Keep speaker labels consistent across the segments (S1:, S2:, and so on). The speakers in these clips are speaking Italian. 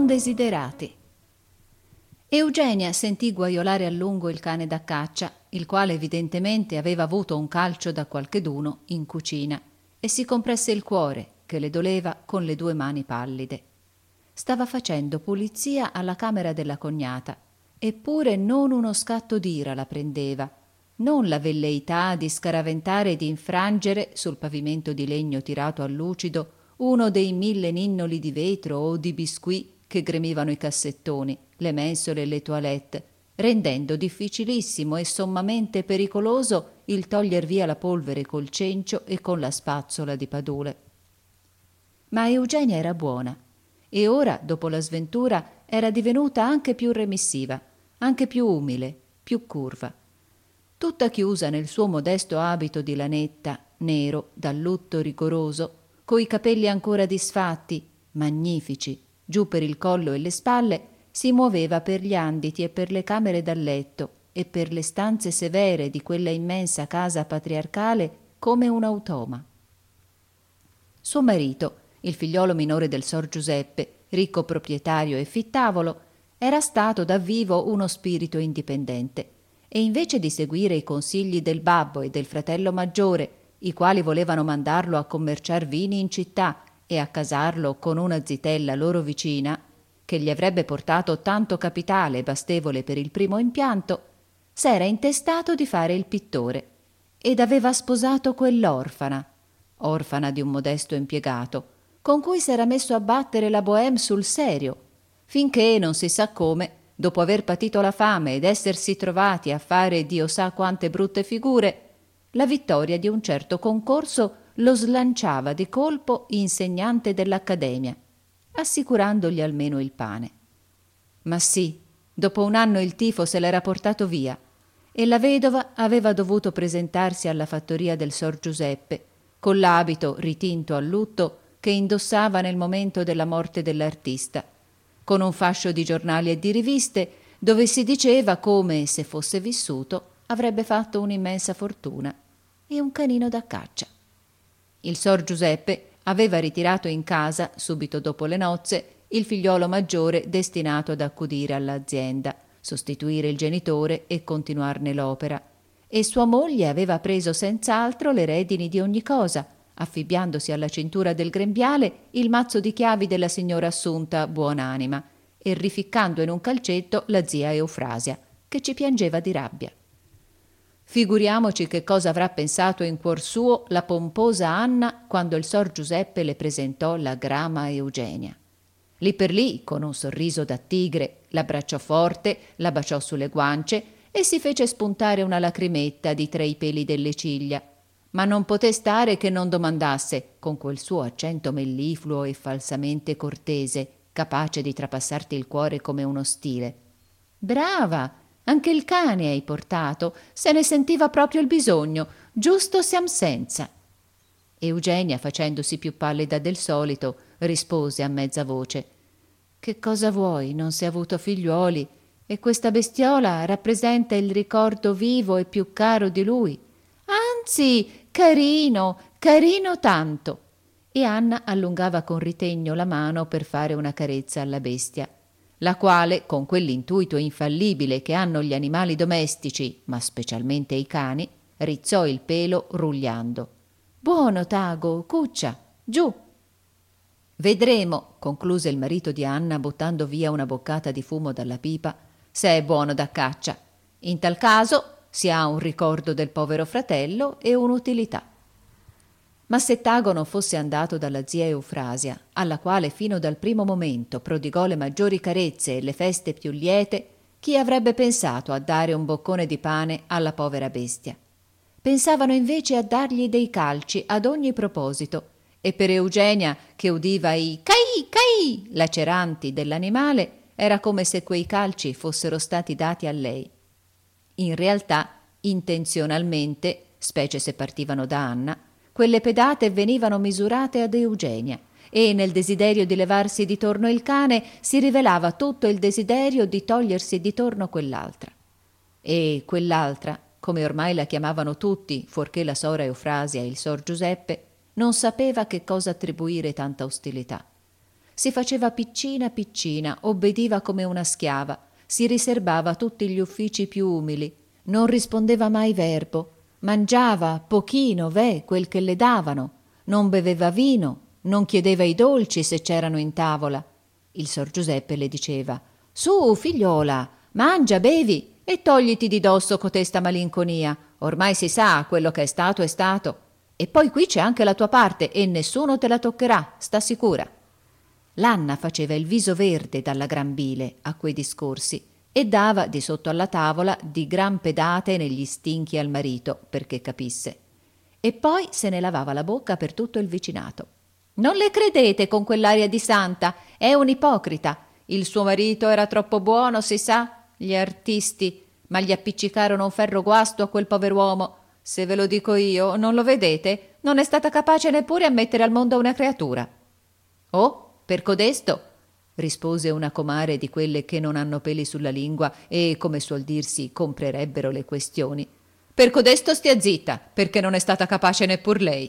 S1: non desiderati. Eugenia sentì guaiolare a lungo il cane da caccia, il quale evidentemente aveva avuto un calcio da qualcheduno in cucina, e si compresse il cuore, che le doleva, con le 2 mani pallide. Stava facendo pulizia alla camera della cognata, eppure non uno scatto d'ira la prendeva, non la velleità di scaraventare e di infrangere sul pavimento di legno tirato a lucido uno dei 1000 ninnoli di vetro o di biscuit che gremivano i cassettoni, le mensole e le toilette, rendendo difficilissimo e sommamente pericoloso il toglier via la polvere col cencio e con la spazzola di padule. Ma Eugenia era buona e ora, dopo la sventura, era divenuta anche più remissiva, anche più umile, più curva. Tutta chiusa nel suo modesto abito di lanetta, nero, dal lutto rigoroso, coi capelli ancora disfatti, magnifici, giù per il collo e le spalle, si muoveva per gli anditi e per le camere da letto e per le stanze severe di quella immensa casa patriarcale come un automa. Suo marito, il figliolo minore del Sor Giuseppe, ricco proprietario e fittavolo, era stato da vivo uno spirito indipendente e invece di seguire i consigli del babbo e del fratello maggiore, i quali volevano mandarlo a commerciar vini in città e a casarlo con una zitella loro vicina, che gli avrebbe portato tanto capitale bastevole per il primo impianto, s'era intestato di fare il pittore ed aveva sposato quell'orfana, orfana di un modesto impiegato, con cui s'era messo a battere la bohème sul serio, finché non si sa come, dopo aver patito la fame ed essersi trovati a fare Dio sa quante brutte figure, la vittoria di un certo concorso lo slanciava di colpo insegnante dell'accademia, assicurandogli almeno il pane. Ma sì, dopo 1 anno il tifo se l'era portato via e la vedova aveva dovuto presentarsi alla fattoria del Sor Giuseppe con l'abito ritinto a lutto che indossava nel momento della morte dell'artista, con un fascio di giornali e di riviste dove si diceva come, se fosse vissuto, avrebbe fatto un'immensa fortuna e un canino da caccia. Il Sor Giuseppe aveva ritirato in casa, subito dopo le nozze, il figliolo maggiore destinato ad accudire all'azienda, sostituire il genitore e continuarne l'opera, e sua moglie aveva preso senz'altro le redini di ogni cosa, affibbiandosi alla cintura del grembiale il mazzo di chiavi della signora Assunta buonanima e rificcando in un calcetto la zia Eufrasia, che ci piangeva di rabbia. Figuriamoci che cosa avrà pensato in cuor suo la pomposa Anna quando il Sor Giuseppe le presentò la grama Eugenia. Lì per lì, con un sorriso da tigre, l'abbracciò forte, la baciò sulle guance e si fece spuntare una lacrimetta di tra i peli delle ciglia, ma non poté stare che non domandasse, con quel suo accento mellifluo e falsamente cortese, capace di trapassarti il cuore come uno stile: «Brava! Anche il cane hai portato, se ne sentiva proprio il bisogno, giusto siam senza». Eugenia, facendosi più pallida del solito, rispose a mezza voce: «Che cosa vuoi? Non si è avuto figliuoli e questa bestiola rappresenta il ricordo vivo e più caro di lui. Anzi, carino, carino tanto». E Anna allungava con ritegno la mano per fare una carezza alla bestia, la quale, con quell'intuito infallibile che hanno gli animali domestici, ma specialmente i cani, rizzò il pelo rugliando. «Buono, Tago, cuccia, giù». «Vedremo», concluse il marito di Anna buttando via una boccata di fumo dalla pipa, «se è buono da caccia. In tal caso si ha un ricordo del povero fratello e un'utilità». Ma se Tago non fosse andato dalla zia Eufrasia, alla quale fino dal primo momento prodigò le maggiori carezze e le feste più liete, chi avrebbe pensato a dare un boccone di pane alla povera bestia? Pensavano invece a dargli dei calci ad ogni proposito, e per Eugenia, che udiva i caì caì laceranti dell'animale, era come se quei calci fossero stati dati a lei. In realtà, intenzionalmente, specie se partivano da Anna, quelle pedate venivano misurate ad Eugenia, e nel desiderio di levarsi di torno il cane si rivelava tutto il desiderio di togliersi di torno quell'altra. E quell'altra, come ormai la chiamavano tutti, fuorché la sora Eufrasia e il Sor Giuseppe, non sapeva che cosa attribuire tanta ostilità. Si faceva piccina, obbediva come una schiava, si riserbava tutti gli uffici più umili, non rispondeva mai verbo, mangiava pochino, quel che le davano, non beveva vino, non chiedeva i dolci se c'erano in tavola. Il Sor Giuseppe le diceva: «Su, figliola, mangia, bevi e togliti di dosso cotesta malinconia. Ormai si sa, quello che è stato è stato. E poi qui c'è anche la tua parte e nessuno te la toccherà, sta sicura». L'Anna faceva il viso verde dalla gran bile a quei discorsi e dava di sotto alla tavola di gran pedate negli stinchi al marito perché capisse. E poi se ne lavava la bocca per tutto il vicinato. «Non le credete con quell'aria di santa, è un ipocrita. Il suo marito era troppo buono, si sa, gli artisti, ma gli appiccicarono un ferro guasto a quel pover'uomo. Se ve lo dico io, non lo vedete? Non è stata capace neppure a mettere al mondo una creatura». «Oh, per codesto», rispose una comare di quelle che non hanno peli sulla lingua e, come suol dirsi, comprerebbero le questioni. «Per codesto stia zitta, perché non è stata capace neppur lei».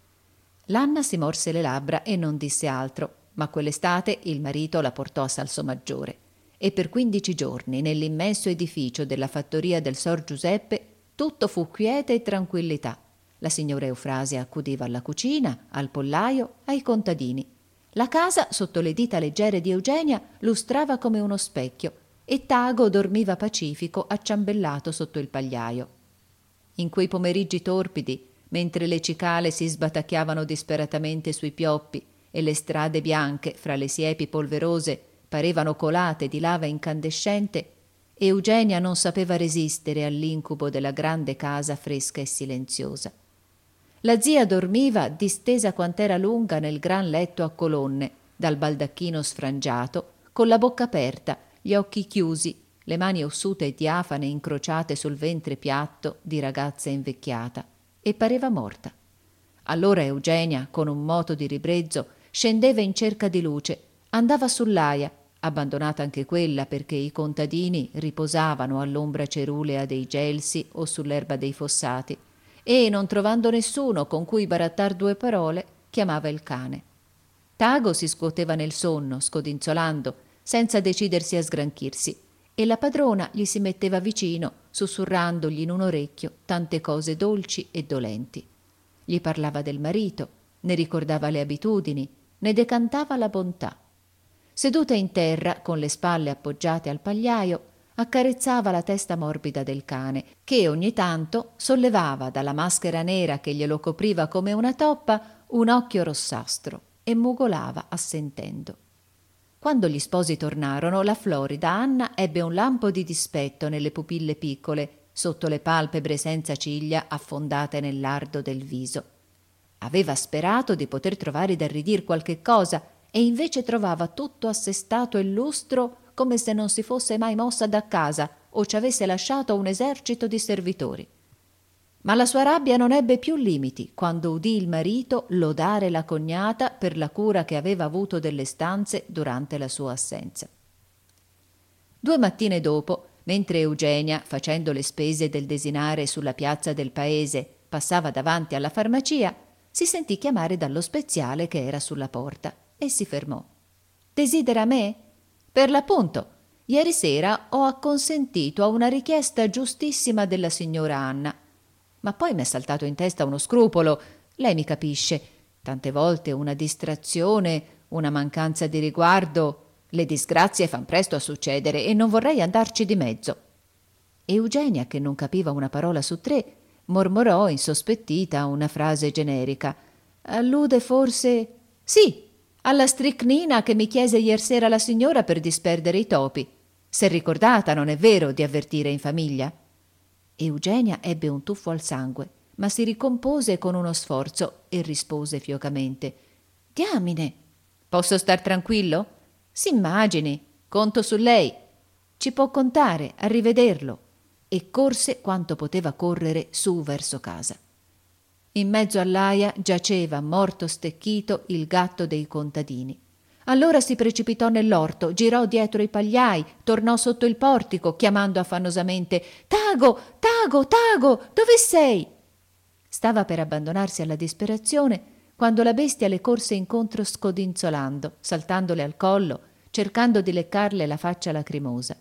S1: L'Anna si morse le labbra e non disse altro, ma quell'estate il marito la portò a Salsomaggiore e per 15 giorni nell'immenso edificio della fattoria del Sor Giuseppe tutto fu quiete e tranquillità. La signora Eufrasia accudiva alla cucina, al pollaio, ai contadini. La casa, sotto le dita leggere di Eugenia, lustrava come uno specchio e Tago dormiva pacifico acciambellato sotto il pagliaio. In quei pomeriggi torpidi, mentre le cicale si sbatacchiavano disperatamente sui pioppi e le strade bianche fra le siepi polverose parevano colate di lava incandescente, Eugenia non sapeva resistere all'incubo della grande casa fresca e silenziosa. La zia dormiva distesa quant'era lunga nel gran letto a colonne, dal baldacchino sfrangiato, con la bocca aperta, gli occhi chiusi, le mani ossute e diafane incrociate sul ventre piatto di ragazza invecchiata, e pareva morta. Allora Eugenia, con un moto di ribrezzo, scendeva in cerca di luce, andava sull'aia, abbandonata anche quella perché i contadini riposavano all'ombra cerulea dei gelsi o sull'erba dei fossati, e, non trovando nessuno con cui barattar 2 parole, chiamava il cane. Tago si scuoteva nel sonno, scodinzolando, senza decidersi a sgranchirsi, e la padrona gli si metteva vicino, sussurrandogli in un orecchio tante cose dolci e dolenti. Gli parlava del marito, ne ricordava le abitudini, ne decantava la bontà. Seduta in terra, con le spalle appoggiate al pagliaio, accarezzava la testa morbida del cane, che ogni tanto sollevava dalla maschera nera che glielo copriva come una toppa un occhio rossastro e mugolava assentendo. Quando gli sposi tornarono, la florida Anna ebbe un lampo di dispetto nelle pupille piccole, sotto le palpebre senza ciglia affondate nel lardo del viso. Aveva sperato di poter trovare da ridir qualche cosa e invece trovava tutto assestato e lustro come se non si fosse mai mossa da casa o ci avesse lasciato un esercito di servitori. Ma la sua rabbia non ebbe più limiti quando udì il marito lodare la cognata per la cura che aveva avuto delle stanze durante la sua assenza. 2 mattine dopo, mentre Eugenia, facendo le spese del desinare sulla piazza del paese, passava davanti alla farmacia, si sentì chiamare dallo speziale che era sulla porta e si fermò. «Desidera me?» «Per l'appunto, ieri sera ho acconsentito a una richiesta giustissima della signora Anna. Ma poi m'è saltato in testa uno scrupolo, lei mi capisce. Tante volte una distrazione, una mancanza di riguardo, le disgrazie fan presto a succedere e non vorrei andarci di mezzo». Eugenia, che non capiva una parola su 3, mormorò insospettita una frase generica. «Allude forse...» «Sì, alla stricnina che mi chiese iersera la signora per disperdere i topi. S'è ricordata, non è vero, di avvertire in famiglia?» Eugenia ebbe un tuffo al sangue, ma si ricompose con uno sforzo e rispose fiocamente: «Diamine! Posso star tranquillo? S'immagini, conto su lei. Ci può contare, a rivederlo». E corse quanto poteva correre su verso casa. In mezzo all'aia giaceva morto stecchito il gatto dei contadini. Allora si precipitò nell'orto, girò dietro i pagliai, tornò sotto il portico, chiamando affannosamente: «Tago, Tago, Tago, dove sei?» Stava per abbandonarsi alla disperazione quando la bestia le corse incontro scodinzolando, saltandole al collo, cercando di leccarle la faccia lacrimosa.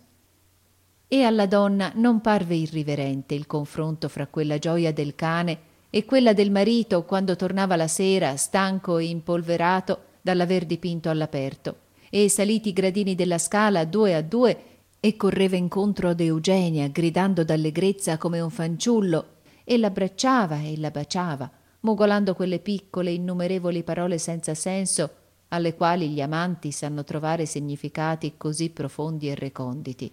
S1: E alla donna non parve irriverente il confronto fra quella gioia del cane e quella del marito quando tornava la sera, stanco e impolverato dall'aver dipinto all'aperto, e saliti i gradini della scala due a due e correva incontro ad Eugenia gridando d'allegrezza come un fanciullo e l'abbracciava e la baciava, mugolando quelle piccole innumerevoli parole senza senso alle quali gli amanti sanno trovare significati così profondi e reconditi.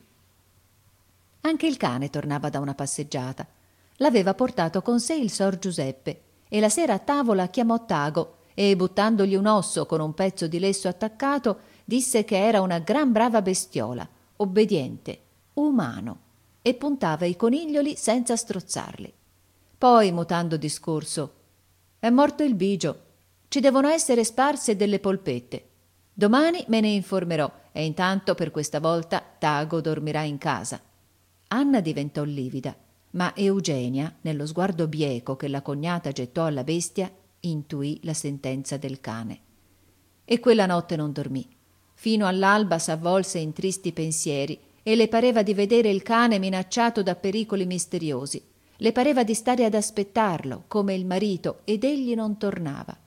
S1: Anche il cane tornava da una passeggiata. L'aveva portato con sé il sor Giuseppe e la sera a tavola chiamò Tago e, buttandogli un osso con un pezzo di lesso attaccato, disse che era una gran brava bestiola, obbediente, umano, e puntava i coniglioli senza strozzarli. Poi, mutando discorso, «È morto il bigio. Ci devono essere sparse delle polpette. Domani me ne informerò e intanto per questa volta Tago dormirà in casa». Anna diventò livida, ma Eugenia, nello sguardo bieco che la cognata gettò alla bestia, intuì la sentenza del cane. E quella notte non dormì. Fino all'alba s'avvolse in tristi pensieri e le pareva di vedere il cane minacciato da pericoli misteriosi. Le pareva di stare ad aspettarlo, come il marito, ed egli non tornava.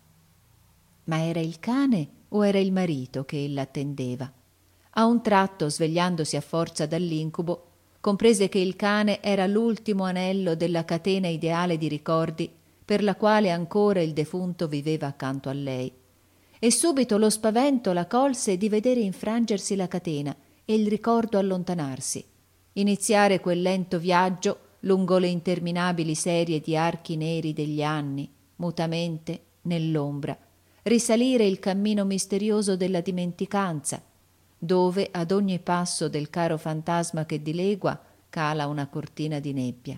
S1: Ma era il cane o era il marito che ella attendeva? A un tratto, svegliandosi a forza dall'incubo, comprese che il cane era l'ultimo anello della catena ideale di ricordi per la quale ancora il defunto viveva accanto a lei. E subito lo spavento la colse di vedere infrangersi la catena e il ricordo allontanarsi, iniziare quel lento viaggio lungo le interminabili serie di archi neri degli anni, mutamente nell'ombra, risalire il cammino misterioso della dimenticanza, dove ad ogni passo del caro fantasma che dilegua cala una cortina di nebbia.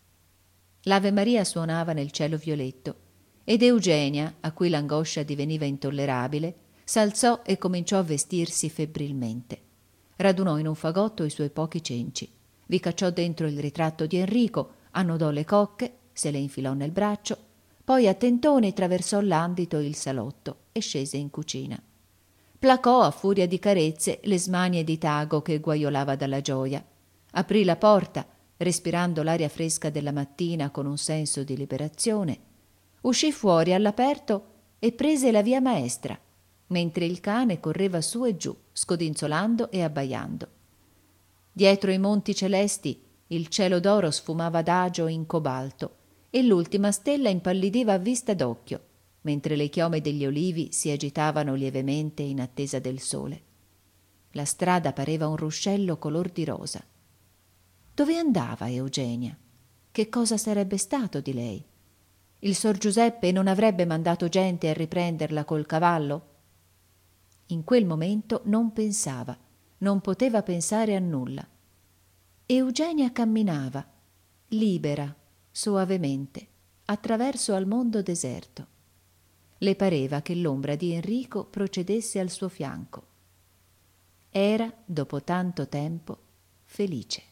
S1: L'Ave Maria suonava nel cielo violetto ed Eugenia, a cui l'angoscia diveniva intollerabile, s'alzò e cominciò a vestirsi febbrilmente. Radunò in un fagotto i suoi pochi cenci, vi cacciò dentro il ritratto di Enrico, annodò le cocche, se le infilò nel braccio, poi a tentoni traversò l'andito e il salotto e scese in cucina. Placò a furia di carezze le smanie di Tago che guaiolava dalla gioia. Aprì la porta, respirando l'aria fresca della mattina con un senso di liberazione. Uscì fuori all'aperto e prese la via maestra, mentre il cane correva su e giù, scodinzolando e abbaiando. Dietro i monti celesti il cielo d'oro sfumava adagio in cobalto e l'ultima stella impallidiva a vista d'occhio, mentre le chiome degli olivi si agitavano lievemente in attesa del sole. La strada pareva un ruscello color di rosa. Dove andava Eugenia? Che cosa sarebbe stato di lei? Il sor Giuseppe non avrebbe mandato gente a riprenderla col cavallo? In quel momento non pensava, non poteva pensare a nulla. Eugenia camminava, libera, soavemente, attraverso al mondo deserto. Le pareva che l'ombra di Enrico procedesse al suo fianco. Era, dopo tanto tempo, felice.